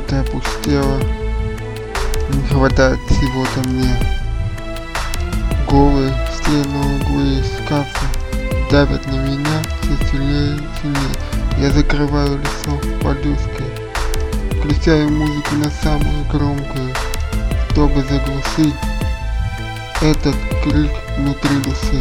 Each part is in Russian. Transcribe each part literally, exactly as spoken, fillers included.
комната опустела, не хватает всего-то мне. Голые стены, углы, шкафы давят на меня все сильнее и сильнее. Я закрываю лицо подушкой, включаю музыку на самую громкую, чтобы заглушить этот крик внутри души.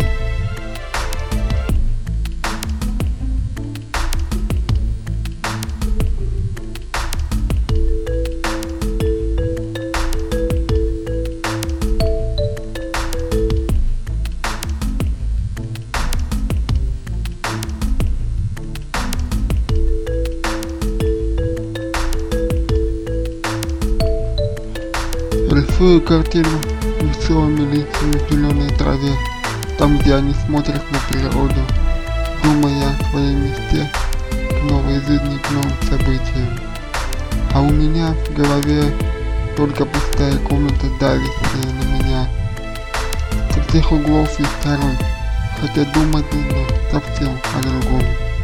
Рисую картину веселыми лицами в зеленой траве, там, где они смотрят на природу, думая о своей мечте, к новой жизни, к новым событиям. А у меня в голове только пустая комната, давящая на меня со всех углов и сторон, хотя думать нужно совсем о другом.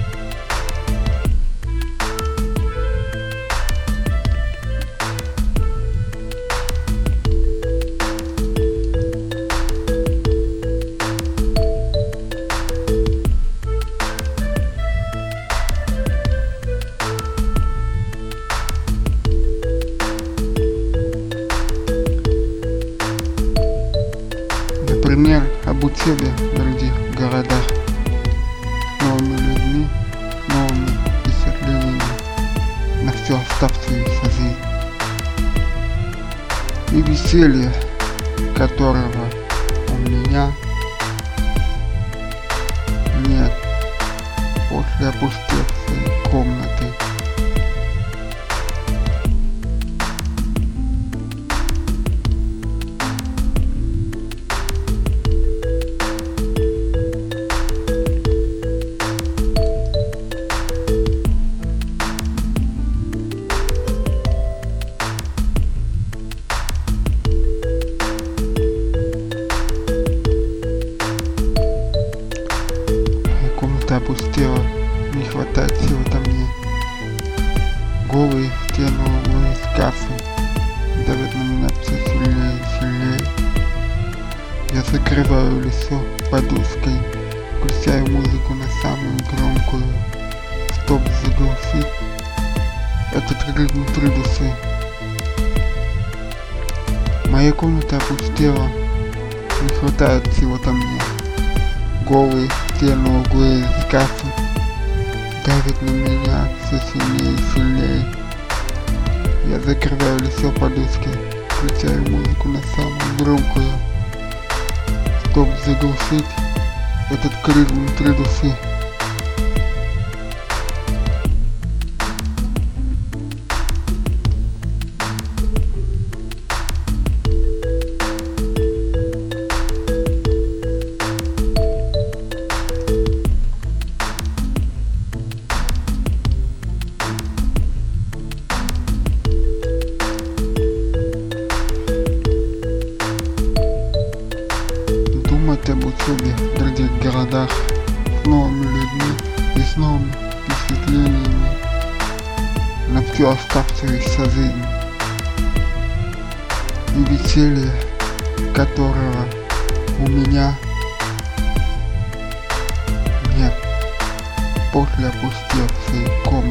Например, об учебе в других городах, новыми людьми, новыми впечатлениями на всю оставшуюся жизнь. И веселье, которого у меня нет после опустевшей комнаты. Комната опустела, не хватает чего-то мне. Голые стены, углы, шкафы давят на меня все сильнее и сильнее. Я закрываю лицо подушкой, включаю музыку на самую громкую, чтобы заглушить этот крик внутри души. Моя комната опустела, не хватает чего-то мне. Голые стены, углы, шкафы давят на меня все сильнее и сильнее. Я закрываю лицо подушкой, включаю музыку на самую громкую, чтобы заглушить этот крик внутри души. Думать об учебе в других городах с новыми людьми и с новыми впечатлениями на всю оставшуюся жизнь. И веселье, которого у меня нет после опустевшей комнаты.